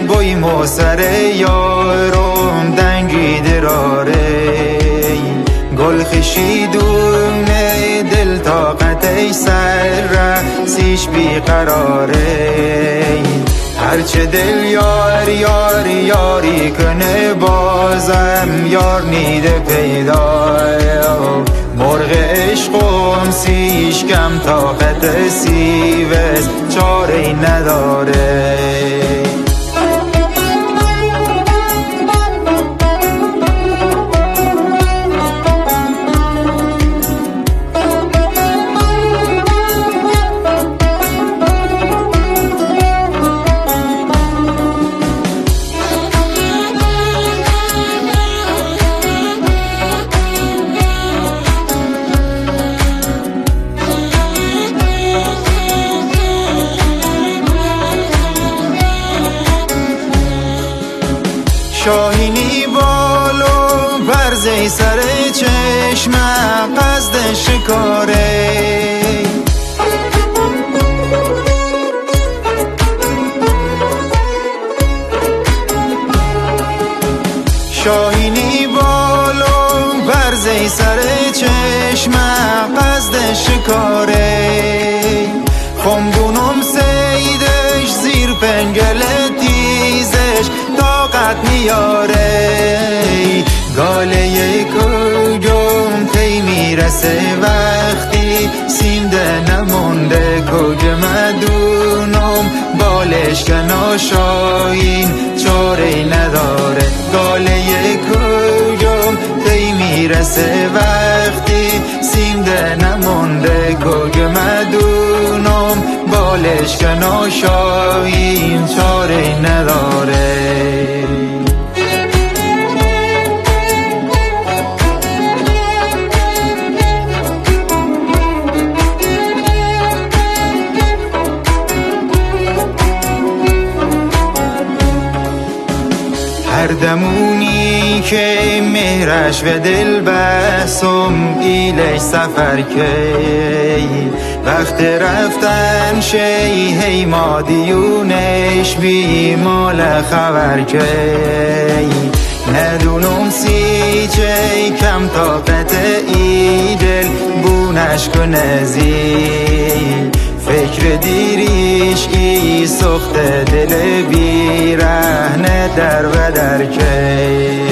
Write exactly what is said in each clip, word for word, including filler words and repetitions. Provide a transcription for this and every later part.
بوی مو سر یارم دنگی دراره گل خشیدونه دل طاقت سر رسیش بیقراره هرچه دل یار یار یاری کنه بازم یار نیده پیدا مرغ عشقم سیش کم طاقت سیوز چاره نداره شاهینی بالو برزی سر چشم قصد شکاره شاهینی بالو برزی سر چشم قصد شکاره خمدونم سیدش زیر پنگل تیزش طاقت میاره گاله کجم تی میرسه وقتی سینده نمونده کج مدونم بالش کنا شاین چاره نداره گاله کجم تی میرسه وقتی سینده نمونده کج مدونم بالش کنا شاین چاره نداره هر دمونی که مهرش و دل بسم ایلش سفر کی وقت رفتن شی هی مادیونش بی مال خبر کی ندونم سی چی کم طاقت ای دل بونش کنه زی فکر دیریش ای سخت دل بی رهنه در و در کی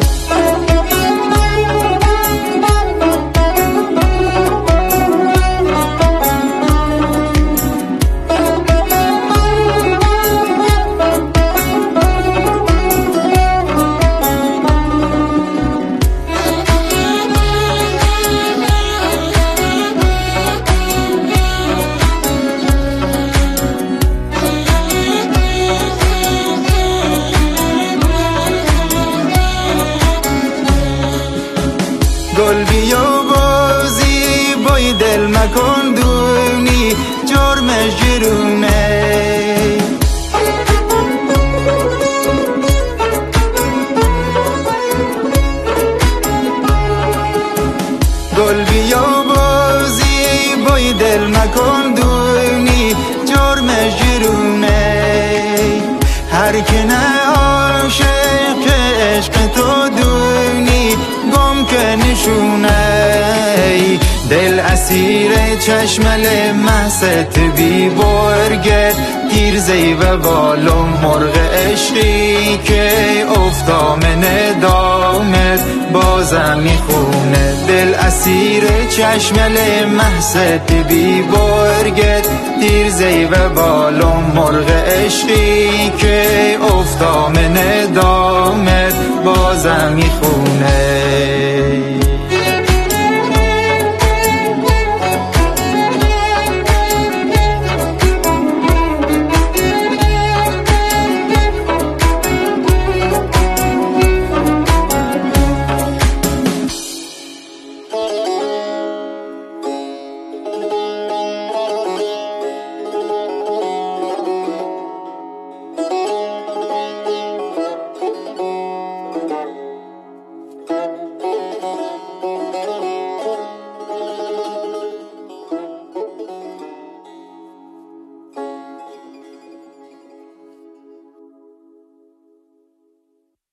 گل بیا بازی بای دل مکن دونی جرمش جرونه گل بیا بازی بای دل مکن دونی جرمش جرونه هر که نه عاشق عشق تو دونی گم که نشونه دل اسیر چشمل محست بی برگت تیرزی و بالم مرغ عشقی که افتام ندامت بازم میخونه دل اسیر چشمل محست بی برگت تیرزی و بالم مرغ عشقی که افتام ندامت بازم میخونه